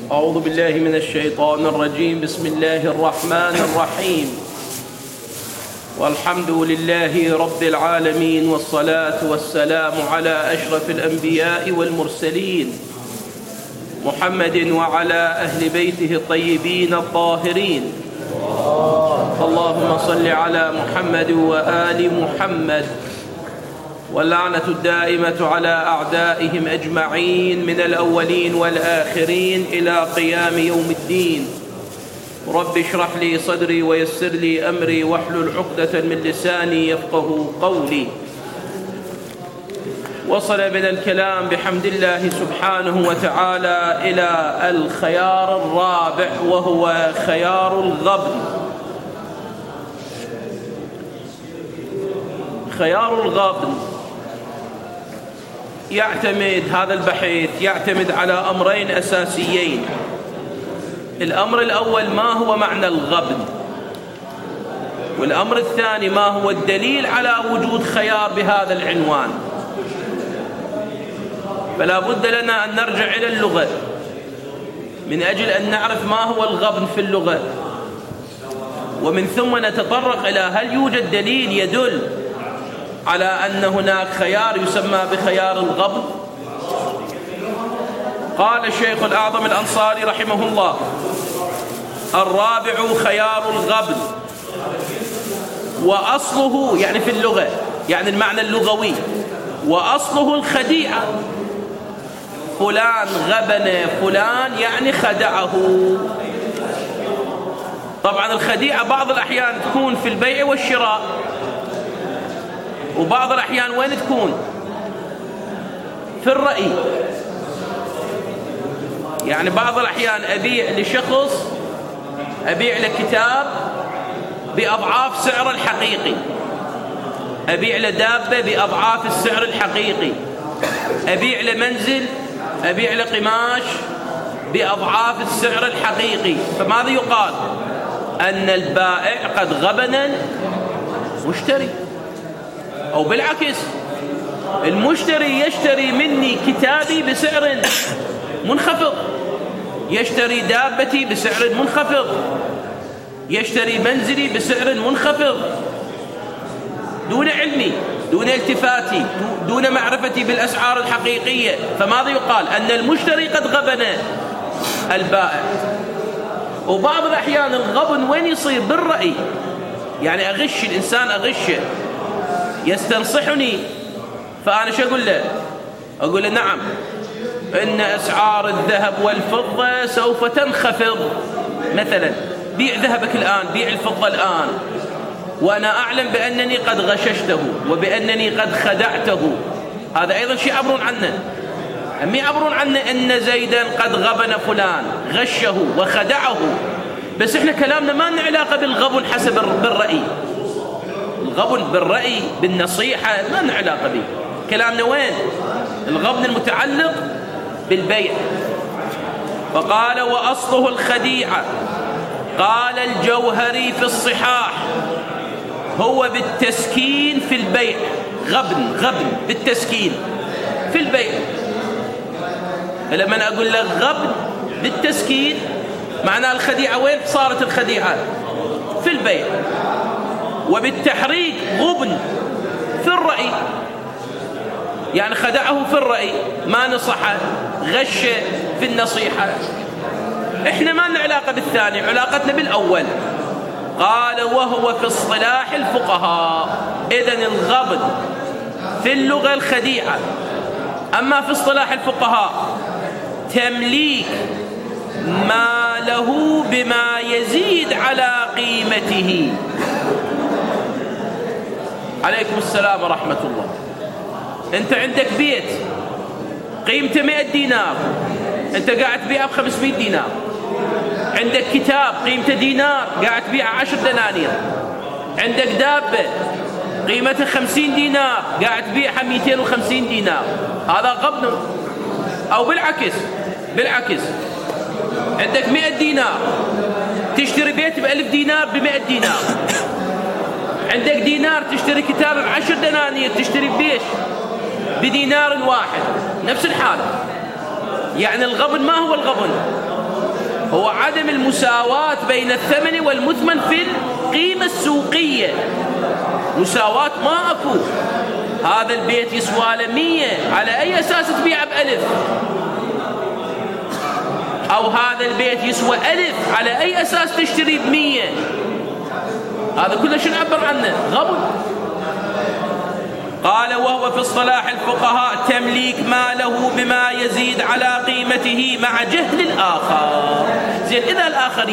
أعوذ بالله من الشيطان الرجيم. بسم الله الرحمن الرحيم. والحمد لله رب العالمين، والصلاة والسلام على أشرف الأنبياء والمرسلين محمد وعلى أهل بيته الطيبين الطاهرين. اللهم صل على محمد وآل محمد، واللعنة الدائمة على أعدائهم أجمعين من الأولين والآخرين إلى قيام يوم الدين. رب اشرح لي صدري ويسر لي أمري واحلل عقدة من لساني يفقه قولي. وصل من الكلام بحمد الله سبحانه وتعالى إلى الخيار الرابع، وهو خيار الغبن. خيار الغبن هذا البحث يعتمد على أمرين أساسيين. الأمر الأول: ما هو معنى الغبن؟ والأمر الثاني: ما هو الدليل على وجود خيار بهذا العنوان؟ فلا بد لنا أن نرجع إلى اللغة من أجل أن نعرف ما هو الغبن في اللغة، ومن ثم نتطرق إلى هل يوجد دليل يدل على أن هناك خيار يسمى بخيار الغبن. قال الشيخ الأعظم الأنصاري رحمه الله: الرابع خيار الغبن، وأصله يعني في اللغة، يعني المعنى اللغوي، وأصله الخديعة. فلان غبن فلان يعني خدعه. طبعا الخديعة بعض الأحيان تكون في البيع والشراء، وبعض الأحيان وين تكون؟ في الرأي. يعني بعض الأحيان أبيع لشخص، أبيع له كتاب بأضعاف سعر الحقيقي، أبيع له دابة بأضعاف السعر الحقيقي، أبيع له منزل، أبيع له قماش بأضعاف السعر الحقيقي. فماذا يقال؟ أن البائع قد غبن المشتري. أو بالعكس، المشتري يشتري مني كتابي بسعر منخفض، يشتري دابتي بسعر منخفض، يشتري منزلي بسعر منخفض، دون علمي، دون التفاتي، دون معرفتي بالأسعار الحقيقية. فماذا يقال؟ أن المشتري قد غبن البائع. وبعض الأحيان الغبن وين يصير؟ بالرأي. يعني أغش الإنسان، أغشه، يستنصحني، فأنا شو أقول له؟ أقول له: نعم، إن أسعار الذهب والفضة سوف تنخفض مثلا، بيع ذهبك الآن، بيع الفضة الآن، وأنا أعلم بأنني قد غششته وبأنني قد خدعته. هذا أيضا شيء يعبرون عنه. هم يعبرون عنه أن زيدا قد غبن فلان، غشه وخدعه. بس إحنا كلامنا ما لنا علاقة بالغبن حسب بالرأي. الغبن بالرأي بالنصيحة ما لنا علاقة به. كلامنا وين؟ الغبن المتعلق بالبيع. فقال: وأصله الخديعة. قال الجوهري في الصحاح: هو بالتسكين في البيع. غبن بالتسكين في البيع. لما أقول لك غبن بالتسكين معناه الخديعة وين صارت الخديعة؟ في البيع. وبالتحريك غبن في الرأي، يعني خدعه في الرأي، ما نصحه، غش في النصيحة. إحنا ما لنا علاقة بالثاني، علاقتنا بالأول. قال: وهو في اصطلاح الفقهاء. إذن الغبن في اللغة الخديعة، أما في اصطلاح الفقهاء تمليك ما له بما يزيد على قيمته. عليكم السلام ورحمة الله. أنت عندك بيت قيمته 100 دينار، أنت قاعد تبيعه ب500 دينار. عندك كتاب قيمته دينار، قاعد تبيعه 10 دنانير. عندك دابة قيمتها 50 دينار، قاعد تبيعها 250 دينار. هذا غبن. أو بالعكس، عندك 100 دينار، تشتري بيت ب1000 دينار ب100 دينار. عندك دينار تشتري كتاب ب10 دنانير، تشتري بيش بدينار واحد. نفس الحال. يعني الغبن ما هو الغبن؟ هو عدم المساواة بين الثمن والمثمن في القيمة السوقية. مساواة ما أكو. هذا البيت يسوى له 100، على أي أساس تبيعه ب1000؟ أو هذا البيت يسوى 1000، على أي أساس تشتري ب100؟ هذا كله شو نعبر عنه؟ غبن. قال وهو في اصطلاح الفقهاء تمليك ماله بما يزيد على قيمته مع جهل الآخر. زين، إذا الآخر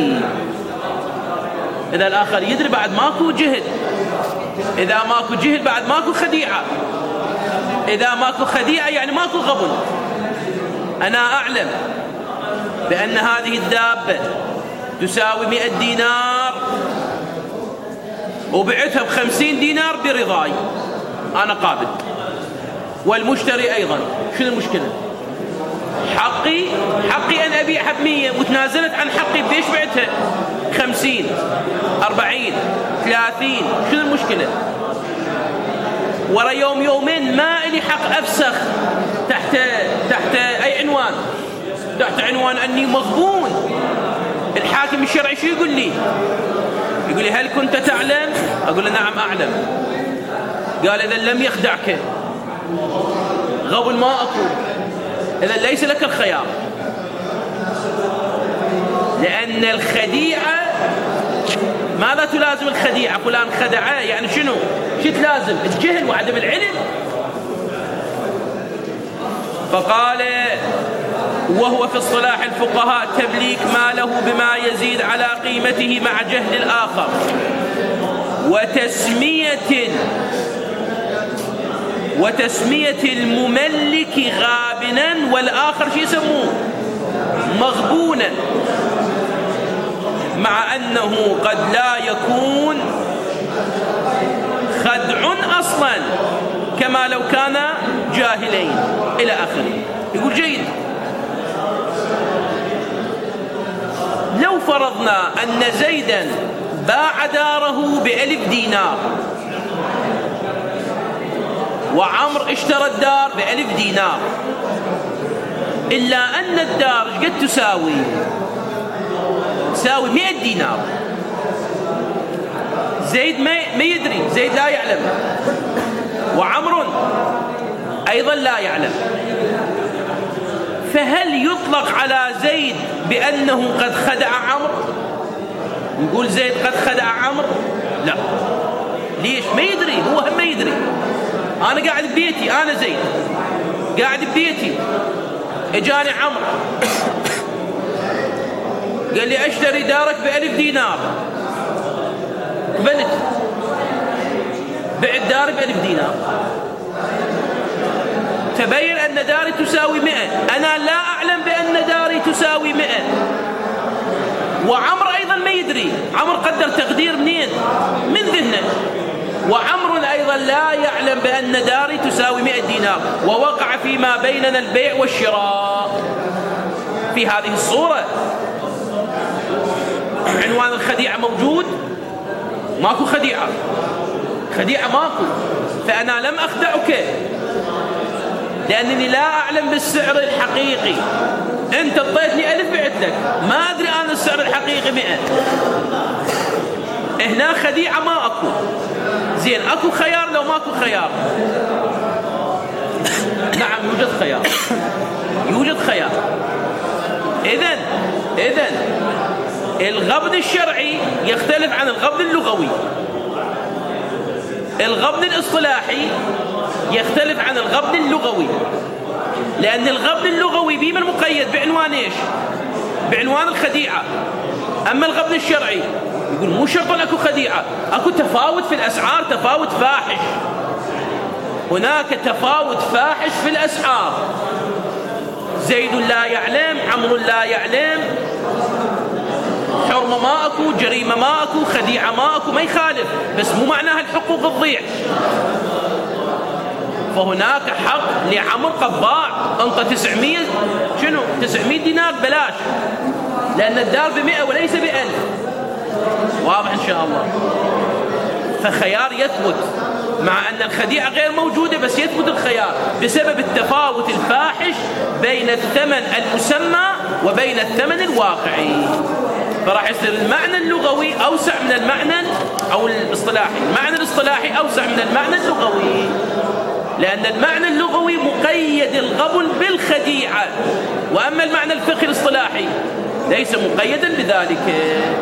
يدري بعد ماكو جهل. إذا ماكو جهل بعد ماكو خديعة. إذا ماكو خديعة يعني ماكو غبن. أنا أعلم بأن هذه الدابة تساوي 100 دينار وبعتها ب50 دينار برضاي، أنا قابل، والمشتري أيضا. شنو المشكلة؟ حقي أن أبيعها ب100 وتنازلت عن حقي بإيش بعتها؟ 50 40 30. شنو المشكلة؟ ورا يوم يومين ما إلي حق أفسخ تحت أي عنوان؟ تحت عنوان أني مغبون. الحاكم الشرعي شو يقول لي؟ يقول لي هل كنت تعلم؟ أقول له نعم أعلم. قال إذا لم يخدعك غبن ما أقول، إذا ليس لك الخيار، لأن الخديعة ماذا تلازم الخديعة؟ فلان خدعه يعني شنو؟ شو تلازم؟ الجهل وعدم العلم. فقال وهو في اصطلاح الفقهاء تمليك ماله بما يزيد على قيمته مع جهل الآخر، وتسمية المملك غابنا والآخر شو يسموه؟ مغبونا، مع أنه قد لا يكون خدع أصلا كما لو كان جاهلين إلى آخره. يقول جيد، لو فرضنا أن زيدا باع داره ب1000 دينار وعمر اشترى الدار ب1000 دينار، إلا أن الدار قد تساوي 100 دينار. زيد ما يدري، زيد لا يعلم، وعمر أيضا لا يعلم. فهل يطلق على زيد بأنه قد خدع عمرو؟ نقول زيد قد خدع عمرو؟ لا. ليش؟ ما يدري، هو هم ما يدري. أنا قاعد ببيتي، أنا زيد قاعد ببيتي، إجاني عمرو قال لي أشتري دارك ب1000 دينار، قبلت بعت داري ب1000 دينار، تبين أن داري تساوي 100، أنا لا أعلم بأن داري تساوي 100، وعمر أيضا ما يدري. عمر قدر تقدير منين؟ من ذهنه. وعمر أيضا لا يعلم بأن داري تساوي 100 دينار، ووقع فيما بيننا البيع والشراء في هذه الصورة. عنوان الخديعة موجود؟ ماكو خديعة ماكو. فأنا لم أخدعك لأنني لا أعلم بالسعر الحقيقي. أنت اعطيتني 1000 بعت لك، ما أدري أنا السعر الحقيقي 100. هنا خديعة ما أكو. زين، أكو خيار لو ماكو خيار؟ نعم يوجد خيار. إذن الغبن الشرعي يختلف عن الغبن اللغوي. الغبن الاصطلاحي يختلف عن الغبن اللغوي، لأن الغبن اللغوي بما المقيد بعنوان إيش؟ بعنوان الخديعة. أما الغبن الشرعي يقول مو شرط أكو خديعة، أكو تفاوت في الأسعار، تفاوت فاحش. هناك تفاوت فاحش في الأسعار. زيد لا يعلم، عمرو لا يعلم، حرمة ما أكو، جريمة ما أكو، خديعة ما أكو، ما يخالف، بس مو معناها الحقوق تضيع. فهناك حق لعمر قد ضاع، أنت 900 دينار بلاش، لأن الدار ب100 وليس ب1000. واضح إن شاء الله. فخيار يثبت، مع أن الخديعة غير موجودة بس يثبت الخيار بسبب التفاوت الفاحش بين الثمن المسمى وبين الثمن الواقعي. فراح يصير المعنى اللغوي أوسع من المعنى أو الاصطلاحي. المعنى الاصطلاحي أوسع من المعنى اللغوي، لأن المعنى اللغوي مقيد الغبن بالخديعة، وأما المعنى الفقهي الاصطلاحي ليس مقيدا بذلك.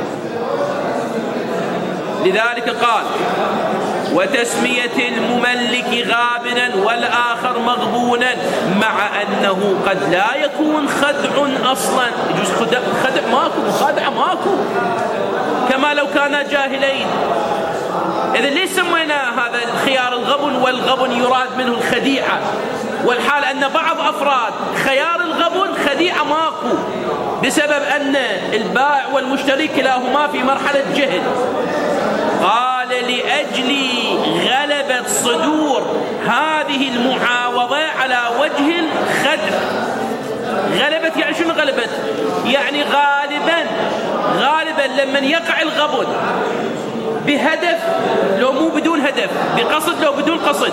لذلك قال: وتسمية المملك غابنا والآخر مغبونا، مع أنه قد لا يكون خدع أصلا. يجوز خدع ماكو، مخادعة ماكو، كما لو كانا جاهلين. إذن ليش سمينا هذا الخيار الغبن، والغبن يراد منه الخديعة، والحال أن بعض أفراد خيار الغبن خديعة ماكو، بسبب أن البائع والمشتري كلاهما في مرحلة جهل. قال: لأجل غلبة صدور هذه المعاوضة على وجه الخدع. غلبت يعني شنو غلبت؟ يعني غالبا لمن يقع الغبن بهدف لو مو بدون هدف، بقصد لو بدون قصد.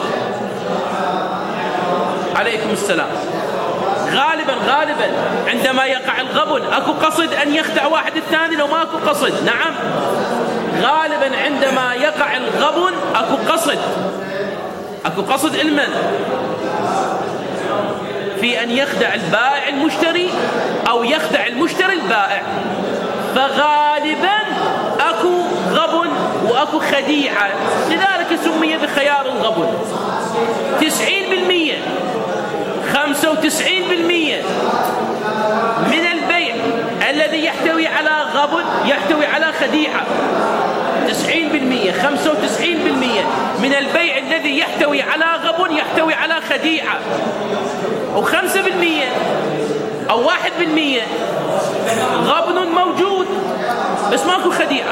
عليكم السلام. غالبا عندما يقع الغبن اكو قصد ان يخدع واحد الثاني لو ما اكو قصد. نعم، غالبا عندما يقع الغبن اكو قصد المن في ان يخدع البائع المشتري او يخدع المشتري البائع. فغالبا اكو غبن واكو خديعة، لذلك سمي بخيار الغبن. 90% 95% من البيع الذي يحتوي على غبن يحتوي على خديعة. 90% 95% من البيع الذي يحتوي على غبن يحتوي على خديعة. و5% أو 1% غبن موجود بس ماكو خديعة.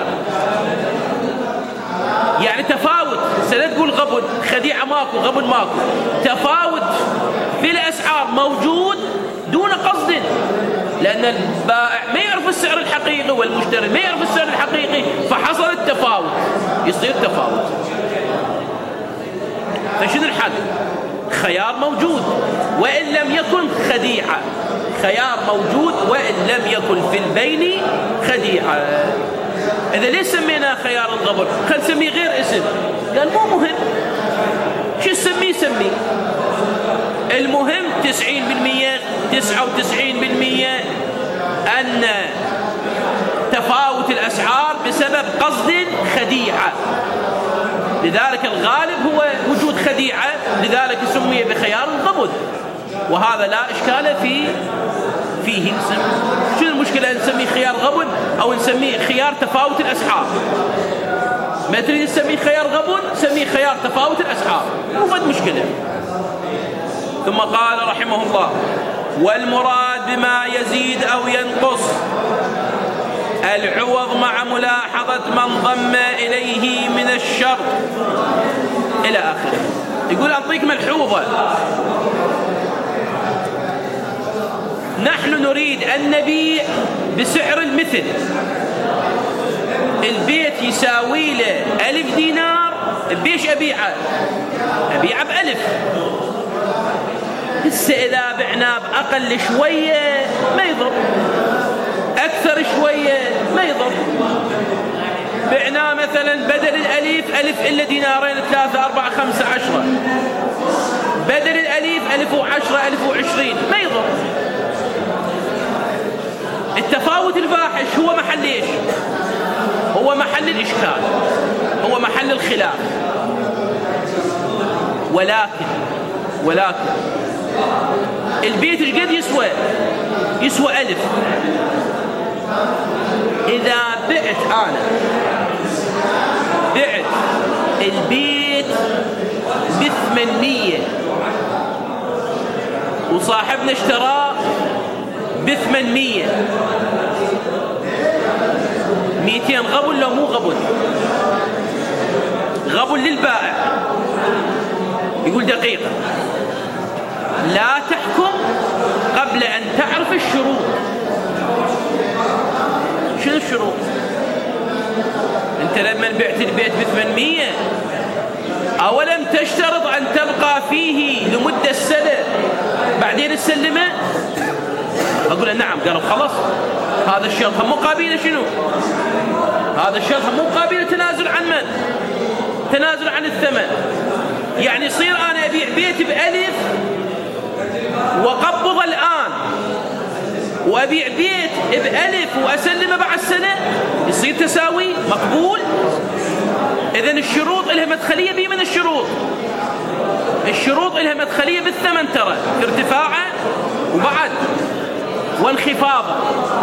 يعني تفاوت، سنقول غبن خديعة ماكو، غبن ماكو، تفاوت في الأسعار موجود دون قصد، لأن البائع ما يعرف السعر الحقيقي والمشتري ما يعرف السعر الحقيقي، فحصل التفاوت، يصير تفاوت. فشنو الحل؟ خيار موجود وإن لم يكن خديعة، خيار موجود وإن لم يكن في البين خديعة. إذا ليش سميناه خيار الغبن؟ خل نسميه غير اسم. قال مو مهم شو سميه، المهم 90% 99% أن تفاوت الأسعار بسبب قصد خديعة. لذلك الغالب هو وجود خديعة، لذلك سمي بخيار الغبن، وهذا لا إشكال فيه. شو المشكلة أن نسميه خيار غبن أو نسميه خيار تفاوت الأسعار؟ ما تريد تسميه خيار غبن سميه خيار تفاوت الأسعار، مو فد مشكلة. ثم قال رحمه الله: والمراد بما يزيد أو ينقص العوض مع ملاحظة من ضم إليه من الشر إلى آخره. يقول أعطيك ملحوظة: نحن نريد أن نبيع بسعر المثل، البيت يساوي له 1000 دينار، بيش أبيعه ب1000. هسه إذا بعنا بأقل شوية ما يضر، أكثر شوية ما يضر. بعنا مثلا بدل 1000 إلا دينارين 3 4 5 10، بدل 1010 1020 ما يضر. التفاوت الفاحش هو محل ايش؟ هو محل الإشكال، هو محل الخلاف. ولكن البيت ايش قد يسوى؟ يسوى 1000. إذا بعت البيت ب800 وصاحبنا اشتراه ب800، 200 غبن لو مو غبن؟ غبن للبائع. يقول دقيقة: لا تحكم قبل أن تعرف الشروط. شنو الشروط؟ أنت لما بعت البيت ب800 أولم تشترط أن تبقى فيه لمدة السنة بعدين تسلمه؟ أقول له نعم. قالوا خلاص، هذا الشرط هم مقابله شنو؟ هذا الشرط هم مقابله تنازل عن من؟ تنازل عن الثمن. يعني يصير أنا أبيع بيت بألف وقبض الآن، وأبيع بيت بألف وأسلمه بعد سنة، يصير تساوي مقبول. إذن الشروط إلها مدخلية بي من الشروط. الشروط إلها مدخلية بالثمن ترى، في ارتفاعه وبعد وانخفاضه.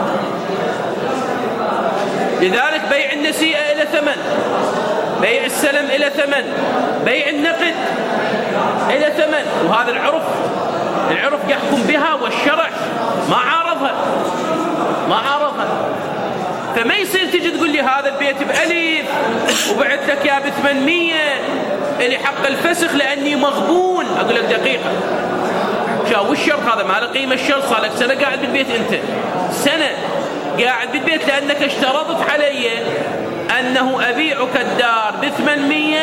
لذلك بيع النسيئة إلى ثمن، بيع السلم إلى ثمن، بيع النقد إلى ثمن. وهذا العرف يحكم بها، والشرع ما عارضها. فما يصير تجي تقول لي هذا البيت بألف وبعت لك يا ب800 اللي حق الفسخ لأني مغبون. أقول لك دقيقة، شو الشرط هذا؟ ما له قيمة. الشرط صار لك سنة قاعد بالبيت، أنت سنة قاعد بالبيت لأنك اشترطت علي أنه أبيعك الدار ب800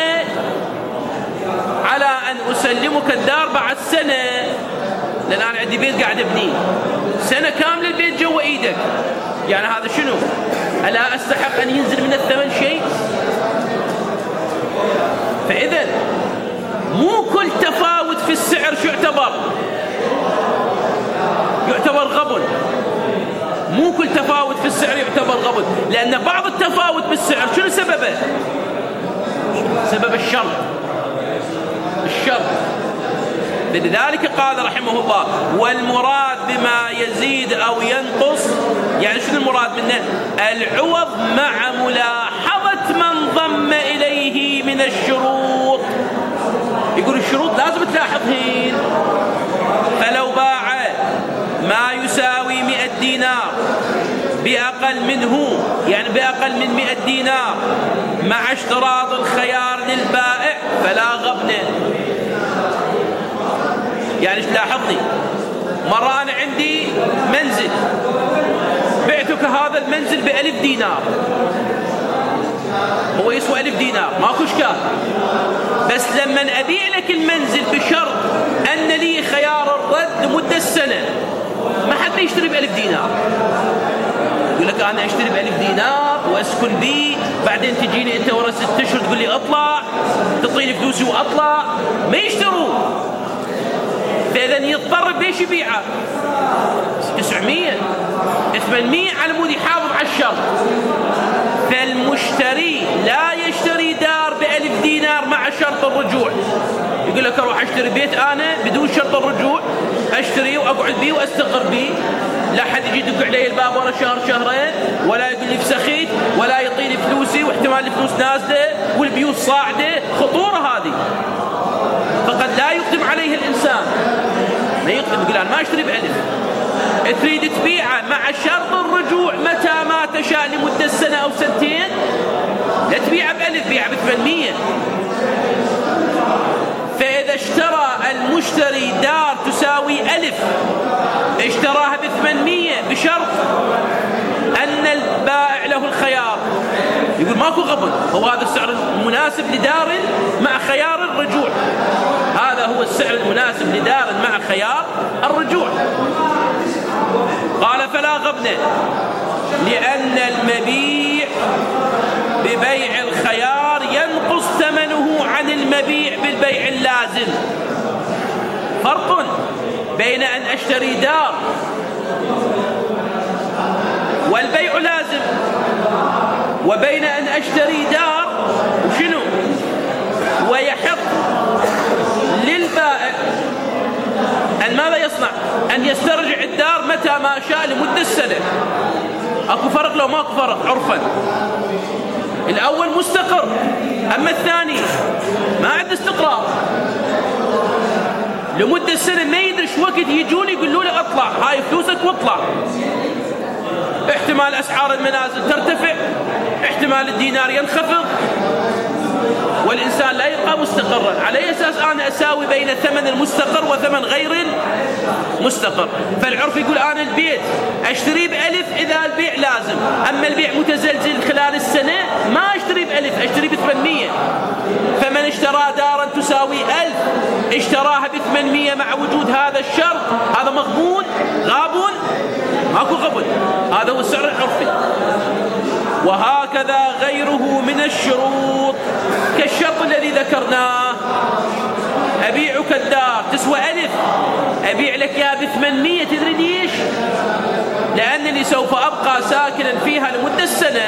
على أن أسلمك الدار بعد سنة، لأن أنا عندي بيت قاعد أبنيه سنة كاملة، البيت جوا إيدك. يعني هذا شنو؟ ألا أستحق أن ينزل من الثمن شيء؟ فإذا مو كل تفاوت في السعر شو يعتبر غبن. مو كل تفاوت في السعر يعتبر غبن، لأن بعض التفاوت بالسعر شنو سببه؟ سبب الشرط. لذلك قال رحمه الله: والمراد بما يزيد أو ينقص، يعني شنو المراد منه؟ العوض مع ملاحظة من ضم إليه من الشروط. يقول الشروط لازم تلاحظهن. فلو باع ما يساوي 100 دينار بأقل منه، يعني بأقل من 100 دينار، مع اشتراط الخيار للبائع فلا غبن. يعني لاحظني، مرة أنا عندي منزل بعتك هذا المنزل ب1000 دينار، هو يسوى 1000 دينار ماكو اشكال، بس لما أبيع لك المنزل بشرط أن لي خيار الرد لمدة السنة، ما حد يشتري ب1000 دينار. يقول لك أنا أشتري ب1000 دينار وأسكن بيه، بعدين تجيني أنت ورا 6 أشهر تقول لي أطلع، تعطيني فلوسي وأطلع. ما يشتروا، فإذا يضطر بيش يبيعه 900 800 على مود يحافظ على الشرط. فالمشتري لا يشتري دار ب1000 دينار مع شرط الرجوع. يقول لك أروح أشتري بيت أنا بدون شرط الرجوع، أشتريه وأقعد بيه وأستقر بيه، لا حد يجي يدق علي الباب ورا شهر شهرين، ولا يقول لي فسخيت، ولا يعطيني فلوسي، واحتمال الفلوس نازلة والبيوت صاعدة. خطورة هذه، فقد لا يقدم عليه الإنسان، ما يقدم. يقول أنا ما أشتري ب1000، تريد تبيعه مع شرط الرجوع متى ما تشاء لمدة سنة أو سنتين، لا تبيعه ب1000، بيعه ب800. فإذا اشترى المشتري دار تساوي 1000، اشتراها ب800 بشرط أن البائع له الخيار، يقول ماكو غبن، هو هذا السعر المناسب لدار مع خيار الرجوع، هذا هو السعر المناسب لدار مع خيار الرجوع. قال فلا غبن، لأن المبيع ببيع الخيار ينقص ثمنه عن المبيع بالبيع اللازم. فرق بين أن أشتري دار والبيع لازم، وبين أن أشتري دار وشنو ويحق للبائع أن ماذا يصنع؟ أن يسترجع الدار متى ما شاء لمدة السنة. أكو فرق لو ماكو فرق عرفا؟ الأول مستقر، أما الثاني ما عنده استقرار لمدة السنة، ما يدري شو وقت يجون يقولوا له اطلع هاي فلوسك واطلع. احتمال أسعار المنازل ترتفع، احتمال الدينار ينخفض، والإنسان لا يبقى مستقرا. على أي أساس أنا أساوي بين ثمن المستقر وثمن غير المستقر؟ فالعرف يقول أنا البيت أشتري ب1000 إذا البيع لازم، أما البيع متزلزل خلال السنة ما أشتري ب1000. ب1000 أشتري ب800. فمن اشترى دارا تساوي 1000 اشتراها ب800 مع وجود هذا الشرط، هذا مغبون غابون؟ ماكو غبن، هذا هو السعر العرفي. وهكذا غيره من الشروط كالشرط الذي ذكرناه، أبيعك الدار تسوى 1000 أبيع لك يا ب800. تدري ليش؟ لأنني سوف أبقى ساكنا فيها لمدة سنة.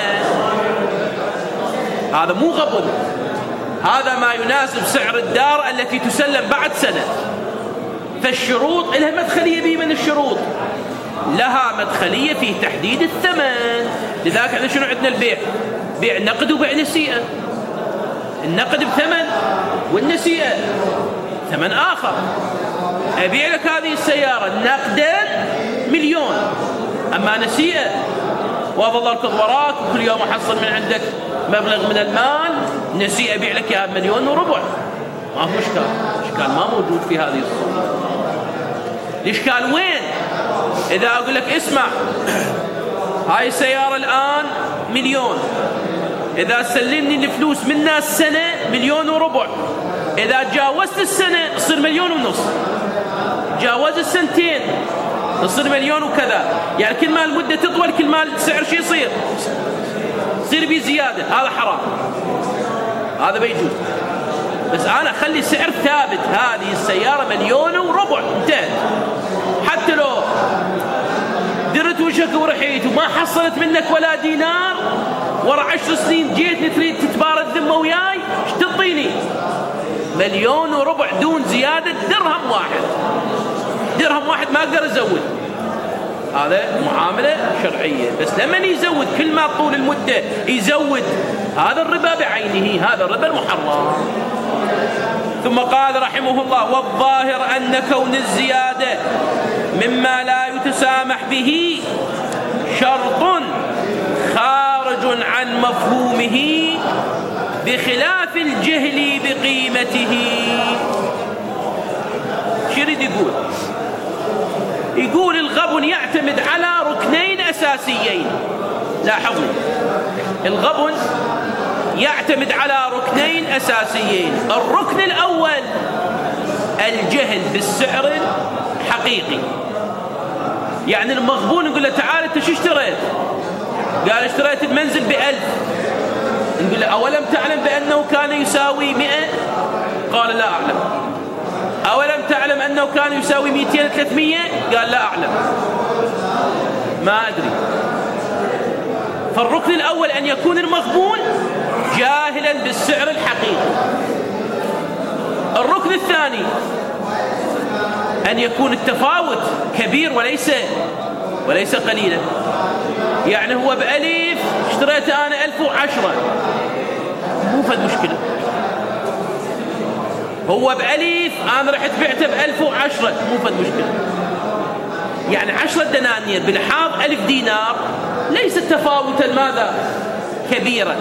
هذا مو غبن، هذا ما يناسب سعر الدار التي تسلم بعد سنة. فالشروط لها مدخلية به من الشروط، لها مدخلية في تحديد الثمن. لذلك احنا شنو عندنا؟ البيع بيع نقد وبيع نسيئة. النقد بثمن والنسيئة ثمن آخر. أبيع لك هذه السيارة نقدا 1,000,000، أما نسيئة وأظل أركض وراك وكل يوم أحصل من عندك مبلغ من المال، نسيئة أبيع لك يا 1,400,000. ما هو إشكال، إشكال ما موجود في هذه الصورة. الإشكال وين؟ إذا أقول لك اسمع، هاي السيارة الآن 1,000,000، إذا سلمني الفلوس منها السنة 1,400,000، إذا تجاوزت السنة تصير 1,500,000، تجاوز السنتين تصير 1,000,000 وكذا. يعني كل ما المدة تطول كل ما السعر شو يصير بزيادة. هذا حرام، هذا بيجوز. بس أنا أخلي سعر ثابت، هذه السيارة 1,400,000 انتهت. حتى لو درت وجهك ورحيت وما حصلت منك ولا دينار، ورا 10 سنين جيتني تريد تتبارد ذمة وياي، ايش تعطيني؟ 1,400,000 دون زيادة درهم واحد. درهم واحد ما أقدر أزود. هذا معاملة شرعية. بس لما يزود كل ما طول المدة يزود، هذا الربا بعينه، هذا الربا المحرم. ثم قال رحمه الله: والظاهر أن كون الزيادة مما لا يتسامح به شرط خارج عن مفهومه بخلاف الجهل بقيمته. شو يريد يقول؟ يقول الغبن يعتمد على ركنين أساسيين. لاحظوا، الغبن يعتمد على ركنين أساسيين. الركن الأول الجهل بالسعر الحقيقي. يعني المغبون يقول له تعال انت شو اشتريت؟ قال اشتريت المنزل ب1000. نقول له أولم تعلم بأنه كان يساوي 100؟ قال لا أعلم. أولم تعلم أنه كان يساوي 200 300؟ قال لا أعلم، ما أدري. فالركن الأول أن يكون المغبون جاهلا بالسعر الحقيقي. الركن الثاني أن يكون التفاوت كبير وليس قليلا. يعني هو ب1000 اشتريت أنا 1010، مو فد مشكلة. هو ب1000 أنا رحت بعته ب1010، مو فد مشكلة. يعني 10 دنانير بلحاظ 1000 دينار ليس تفاوتا ماذا؟ كبيرا.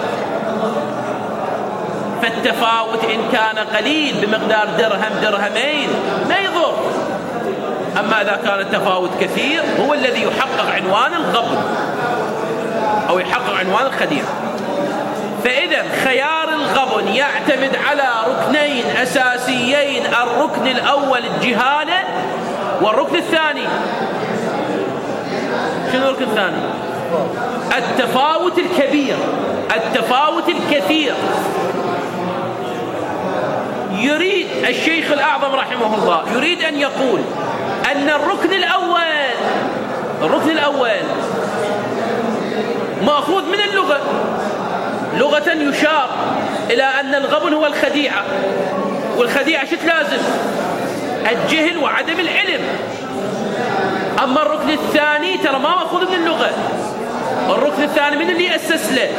فالتفاوت إن كان قليل بمقدار درهم درهمين لا يضر. أما إذا كان التفاوت كثير هو الذي يحقق عنوان الغبن أو يحقق عنوان الخديعة. فإذا خيار الغبن يعتمد على ركنين أساسيين: الركن الأول الجهالة، والركن الثاني شنو الركن الثاني؟ التفاوت الكبير، التفاوت الكثير. يريد الشيخ الأعظم رحمه الله يريد أن يقول أن الركن الأول مأخوذ من اللغة. لغة يشار إلى أن الغبن هو الخديعة، والخديعة شو تلازم؟ الجهل وعدم العلم. أما الركن الثاني ترى ما مأخوذ من اللغة. الركن الثاني من اللي أسس له؟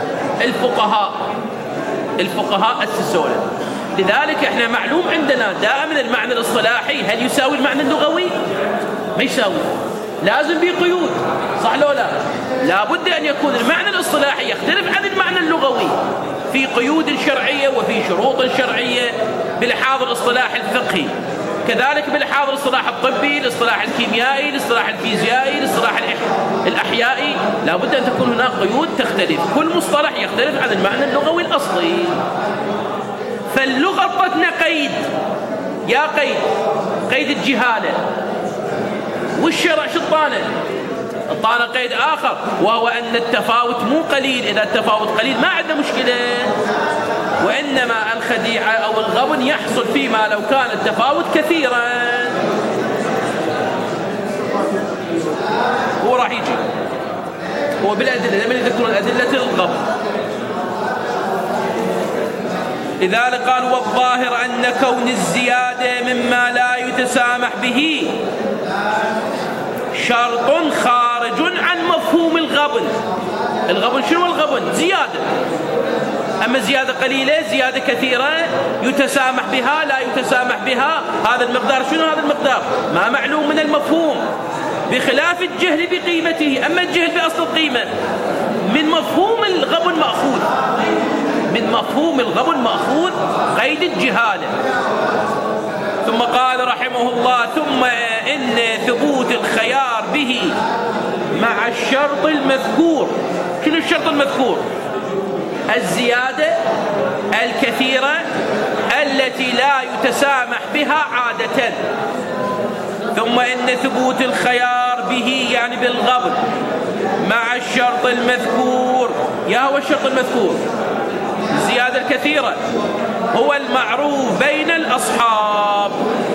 الفقهاء أسسوا له. لذلك احنا معلوم عندنا دائما المعنى الاصطلاحي هل يساوي المعنى اللغوي؟ ما يساوي، لازم به قيود، صح لو لا؟ لابد أن يكون المعنى الاصطلاحي يختلف عن المعنى اللغوي في قيود شرعية وفي شروط شرعية بلحاظ الاصطلاح الفقهي، كذلك بلحاظ الاصطلاح الطبي، الاصطلاح الكيميائي، الاصطلاح الفيزيائي، الاصطلاح الأحيائي. لا بد أن تكون هناك قيود تختلف، كل مصطلح يختلف عن المعنى اللغوي الأصلي. فاللغة اعطتنا قيد، يا قيد الجهالة، والشرع شطانه الطانة قيد آخر، وهو أن التفاوت مو قليل. إذا التفاوت قليل ما عندنا مشكلة، وإنما الخديعة أو الغبن يحصل فيما لو كان التفاوت كثيرا. هو راح يجي هو بالأدلة لما يذكرون الأدلة للغبن. لذلك قال: والظاهر أن كون الزيادة مما لا يتسامح به شرط خارج عن مفهوم الغبن. الغبن شنو الغبن؟ زيادة. أما زيادة قليلة، زيادة كثيرة، يتسامح بها، لا يتسامح بها، هذا المقدار شنو؟ هذا المقدار ما معلوم من المفهوم، بخلاف الجهل بقيمته. أما الجهل بأصل القيمة من مفهوم الغبن مأخوذ، من مفهوم الغبن مأخوذ قيد الجهالة. ثم قال رحمه الله: ثم إن ثبوت الخيار به مع الشرط المذكور. شنو الشرط المذكور؟ الزيادة الكثيرة التي لا يتسامح بها عادة. ثم إن ثبوت الخيار به يعني بالغبن مع الشرط المذكور. يا هو الشرط المذكور الزيادة الكثيرة هو المعروف بين الأصحاب،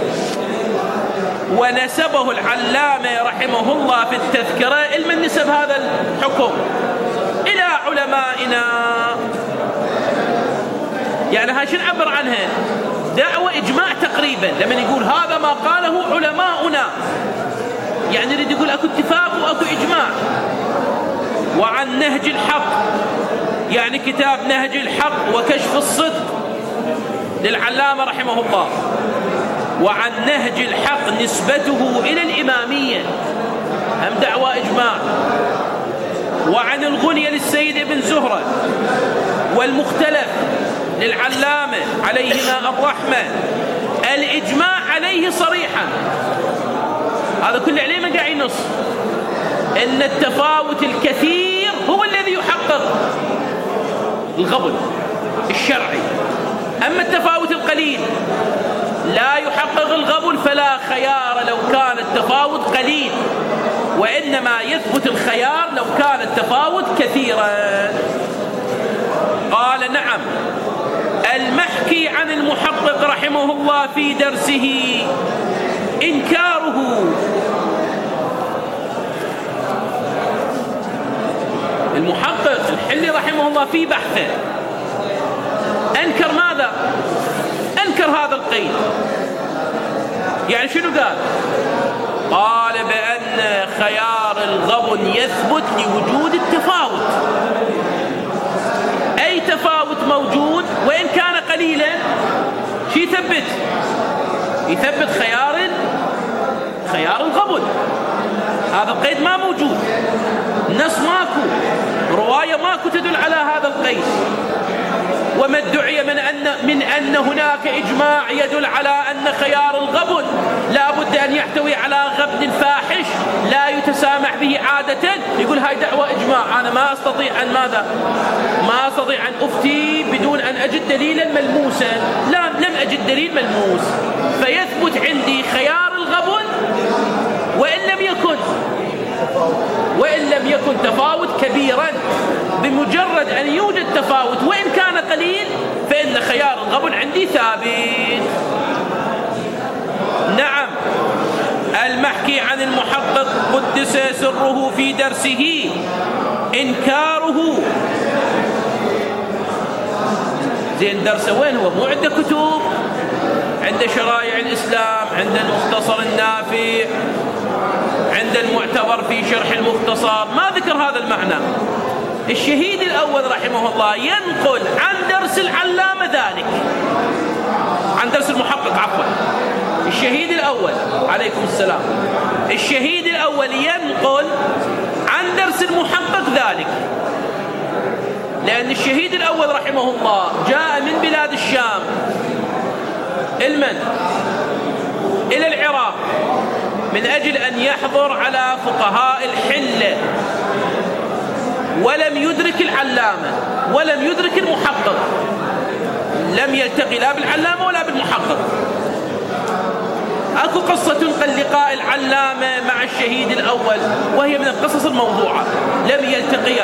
ونسبه العلامة رحمه الله في التذكرة. علم نسب هذا الحكم إلى علمائنا. يعني هاي شو نعبر عنها؟ دعوة إجماع تقريبا. لما يقول هذا ما قاله علماؤنا، يعني يريد يقول أكو اتفاق وأكو إجماع. وعن نهج الحق، يعني كتاب نهج الحق وكشف الصدق للعلامة رحمه الله. وعن نهج الحق نسبته إلى الإمامية، هم دعوة إجماع. وعن الغنية للسيد ابن زهرة، والمختلف للعلامة عليهما الرحمة، الإجماع عليه صريحا. هذا كله عليه ما قاعد ينص إن التفاوت الكثير هو الذي يحقق الغبن الشرعي. أما التفاوت القليل لا يحقق الغبن، فلا خيار لو كان التفاوت قليل، وإنما يثبت الخيار لو كان التفاوت كثيرا. قال: نعم. المحكي عن المحقق رحمه الله في درسه إنكاره. المحقق الحلي رحمه الله في بحثه أنكر ماذا؟ أنكر هذا القيد. يعني شنو قال؟ قال بأن خيار الغبن يثبت لوجود التفاوت. أي تفاوت موجود وإن كان قليلا، شو يثبت؟ يثبت خيار الغبن. هذا القيد ما موجود، نص ماكو، رواية ماكو تدل على هذا القيد. وما ادعي من أن هناك إجماع يدل على أن خيار الغبن لا بد أن يحتوي على غبن فاحش لا يتسامح به عادة. يقول هاي دعوة إجماع، أنا ما أستطيع أن ماذا؟ ما أستطيع أن أفتي بدون أن أجد دليلا ملموسا. لم أجد دليل ملموس، فيثبت عندي خيار الغبن وإن لم يكن تفاوت كبيرا. بمجرد أن يوجد تفاوت وإن كان قليل، فإن خيار الغبن عندي ثابت. نعم. المحكي عن المحقق قدس سره في درسه إنكاره. زين درسه وين هو؟ مو عنده كتب، عنده شرائع الإسلام، عنده المختصر النافع، عند المعتبر في شرح المختصر، ما ذكر هذا المعنى. الشهيد الأول رحمه الله ينقل عن درس العلامة ذلك، عن درس المحقق عفوا. الشهيد الأول عليكم السلام، الشهيد الأول ينقل عن درس المحقق ذلك، لأن الشهيد الأول رحمه الله جاء من بلاد الشام إلى العراق من أجل أن يحضر على فقهاء الحلة ولم يدرك العلامة ولم يدرك المحقق، لم يلتقي لا بالعلامة ولا بالمحقق. أكو قصة كاللقاء العلامة مع الشهيد الأول، وهي من القصص الموضوعة، لم يلتقيا.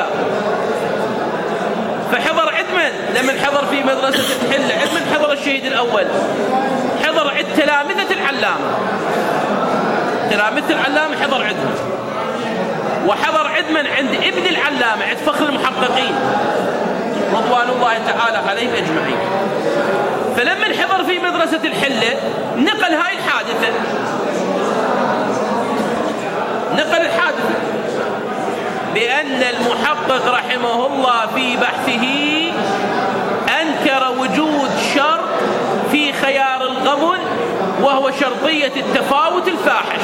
فحضر عدمن لمن حضر في مدرسة الحلة، عدمن حضر الشهيد الأول، حضر عد تلامذة العلامة، تلامذة العلامة حضر عدمن، وحضر عدمن عند ابن العلامة، عند فخر المحققين رضوان الله تعالى عليهم أجمعين. فلما حضر في مدرسة الحلة نقل هاي الحادثة، نقل الحادثة بأن المحقق رحمه الله في بحثه أنكر وجود شرط في خيار الغبن، وهو شرطية التفاوت الفاحش.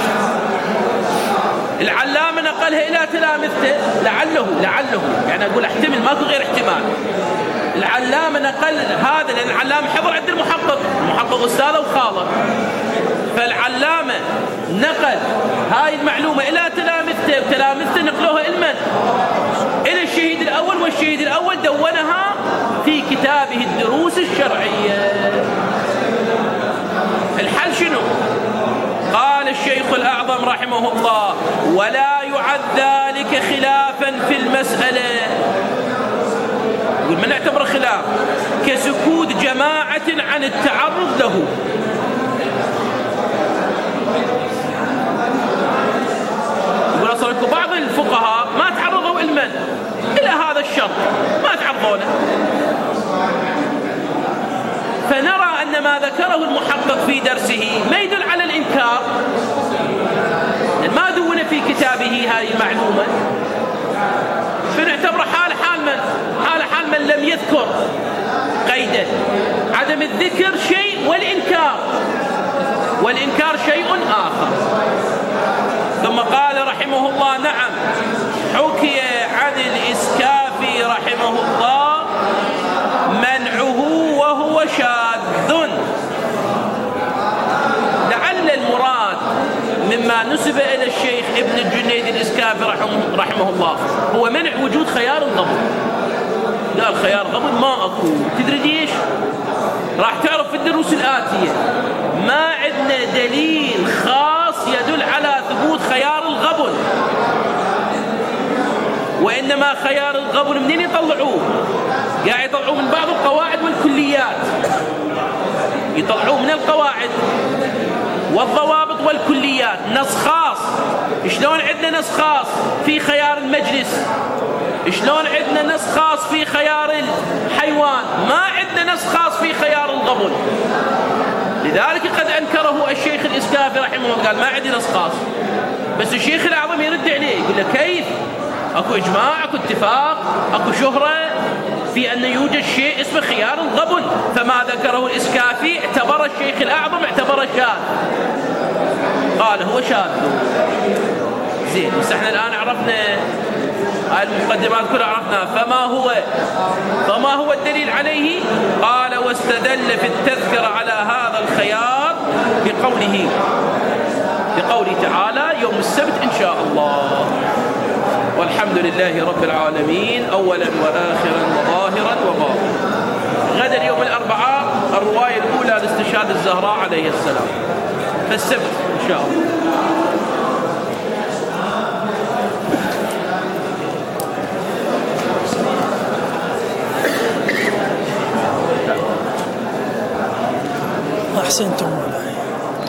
العلامة نقلها إلى تلامذته، لعله يعني أقول احتمل، ماكو غير احتمال. العلامة نقل هذا لأن العلامة حضر عند المحقق أستاذه وخاله، فالعلامة نقل هاي المعلومة إلى تلامذته، وتلامذته نقلوها إلى الشهيد الأول، والشهيد الأول دونها في كتابه الدروس الشرعية. الحل شنو؟ قال الشيخ الأعظم رحمه الله: ولا يعد ذلك خلافا في المسألة. يقول من اعتبر خلاف كسكوت جماعة عن التعرض له. يقول أصلا بعض الفقهاء ما تعرضوا إلى هذا الشرط، ما تعرضوا له. فنرى أن ما ذكره المحقق في درسه ما يدل على الإنكار، ما دون في كتابه هذه المعلومة، فنعتبر حال من لم يذكر قيدا. عدم الذكر شيء والإنكار شيء آخر. ثم قال رحمه الله: نعم، حكي عن الإسكافي رحمه الله منعه وهو شاذ. لعل المراد مما نسب إلى الشيخ ابن الجنيد الإسكافي رحمه الله هو منع وجود خيار الغبن. قال خيار غبن ما أكو. تدري ليش؟ راح تعرف في الدروس الآتية. ما عندنا دليل خاص يدل على ثبوت خيار الغبن، وإنما خيار الغبن منين يطلعوه؟ قاعد يطلعوه من بعض القواعد والكليات، يطلعوه من القواعد والضوابط والكليات. نص خاص، شلون عندنا نص خاص في خيار المجلس؟ شلون عندنا نص خاص في خيار الحيوان؟ ما عندنا نص خاص في خيار الغبن. لذلك قد أنكره الشيخ الإسكافي رحمه الله، قال ما عندي نص خاص. بس الشيخ الأعظم يرد عليه يقول له كيف؟ أكو إجماع، أكو اتفاق، أكو شهرة في أن يوجد شيء اسمه خيار الغبن. فما ذكره الإسكافي اعتبر الشيخ الأعظم اعتبر شاذ، قال هو شاذ. زين، بس احنا الآن عرفنا هاي المقدمات كلها عرفناها. فما هو الدليل عليه؟ قال: واستدل في التذكرة على هذا الخيار بقوله تعالى: يوم السبت إن شاء الله. والحمد لله رب العالمين، أولا وآخرا وظاهرا وباطنا. غدا اليوم الأربعاء الرواية الأولى لاستشهاد الزهراء عليه السلام، فالسبت إن شاء الله. أحسنتم.